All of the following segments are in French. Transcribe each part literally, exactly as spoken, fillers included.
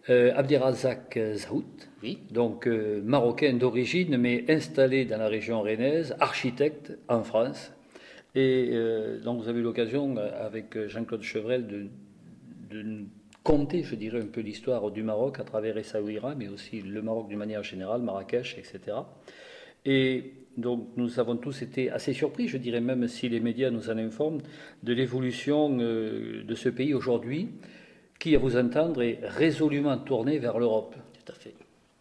Euh, Abderrazak Zahout, Oui. donc euh, marocain d'origine, mais installé dans la région rennaise, architecte en France. Et euh, donc vous avez eu l'occasion, avec Jean-Claude Chevrel, de, de compter, je dirais, un peu l'histoire du Maroc à travers Essaouira, mais aussi le Maroc d'une manière générale, Marrakech, et cetera. Et donc nous avons tous été assez surpris, je dirais, même si les médias nous en informent, de l'évolution euh, de ce pays aujourd'hui, qui, à vous entendre, est résolument tourné vers l'Europe. Tout à fait.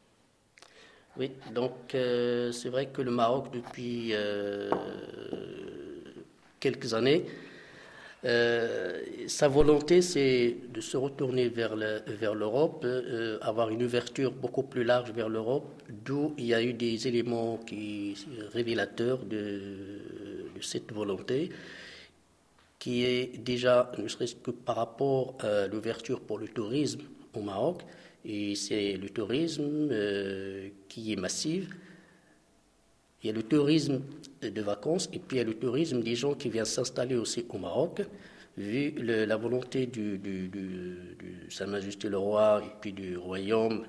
Oui, donc euh, c'est vrai que le Maroc, depuis euh, quelques années, euh, sa volonté, c'est de se retourner vers, le, vers l'Europe, euh, avoir une ouverture beaucoup plus large vers l'Europe, d'où il y a eu des éléments qui, révélateurs de, de cette volonté, qui est déjà, ne serait-ce que par rapport à l'ouverture pour le tourisme au Maroc, et c'est le tourisme euh, qui est massif. Il y a le tourisme de vacances et puis il y a le tourisme des gens qui viennent s'installer aussi au Maroc, vu le, la volonté du, du, du, du Sa Majesté le Roi et puis du Royaume,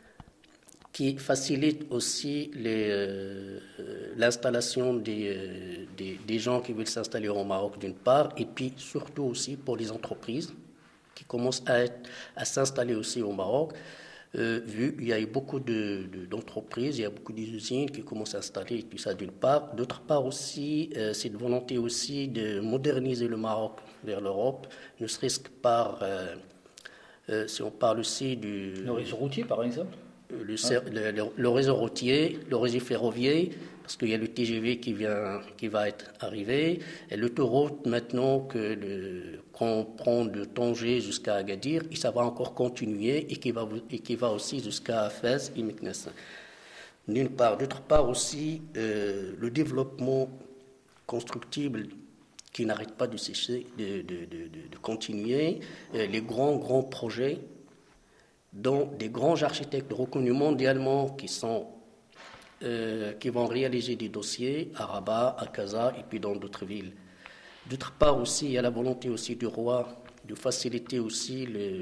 qui facilite aussi les, euh, l'installation des, euh, des, des gens qui veulent s'installer au Maroc d'une part, et puis surtout aussi pour les entreprises qui commencent à, être, à s'installer aussi au Maroc. Euh, vu il y a eu beaucoup de, de, d'entreprises, il y a beaucoup d'usines qui commencent à s'installer, tout ça d'une part. D'autre part aussi, euh, cette volonté aussi de moderniser le Maroc vers l'Europe, ne serait-ce que par, euh, euh, si on parle aussi du... Le réseau routier, par exemple. Le, le, le, le réseau routier, le réseau ferroviaire, parce qu'il y a le T G V qui, vient, qui va être arrivé, et l'autoroute maintenant que le, qu'on prend de Tanger jusqu'à Agadir, et ça va encore continuer, et qui va, et qui va aussi jusqu'à Fès et Meknès. D'une part. D'autre part aussi, euh, le développement constructible qui n'arrête pas de cesser, de, de, de, de, de continuer, euh, les grands, grands projets dont des grands architectes reconnus mondialement qui, sont, euh, qui vont réaliser des dossiers à Rabat, à Casa et puis dans d'autres villes. D'autre part aussi, il y a la volonté aussi du roi de faciliter aussi le,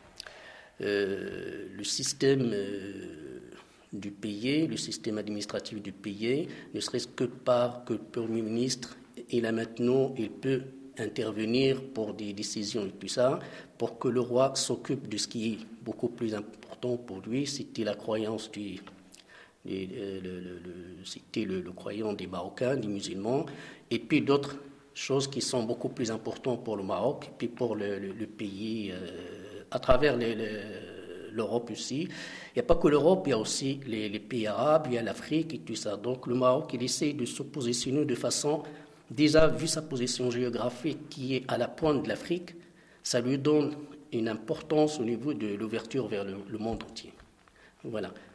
euh, le système euh, du pays, le système administratif du pays, ne serait-ce que par que le Premier ministre, il a maintenant, il peut intervenir pour des décisions et tout ça, pour que le roi s'occupe de ce qui est beaucoup plus important pour lui, c'était la croyance du, du le, le, le, c'était le, le croyant des Marocains, des musulmans, et puis d'autres choses qui sont beaucoup plus importantes pour le Maroc, et puis pour le, le, le pays, euh, à travers les, les, l'Europe aussi. Il n'y a pas que l'Europe, il y a aussi les, les pays arabes, il y a l'Afrique et tout ça. Donc le Maroc, il essaie de se positionner de façon... Déjà, vu sa position géographique qui est à la pointe de l'Afrique, ça lui donne une importance au niveau de l'ouverture vers le, le monde entier. Voilà.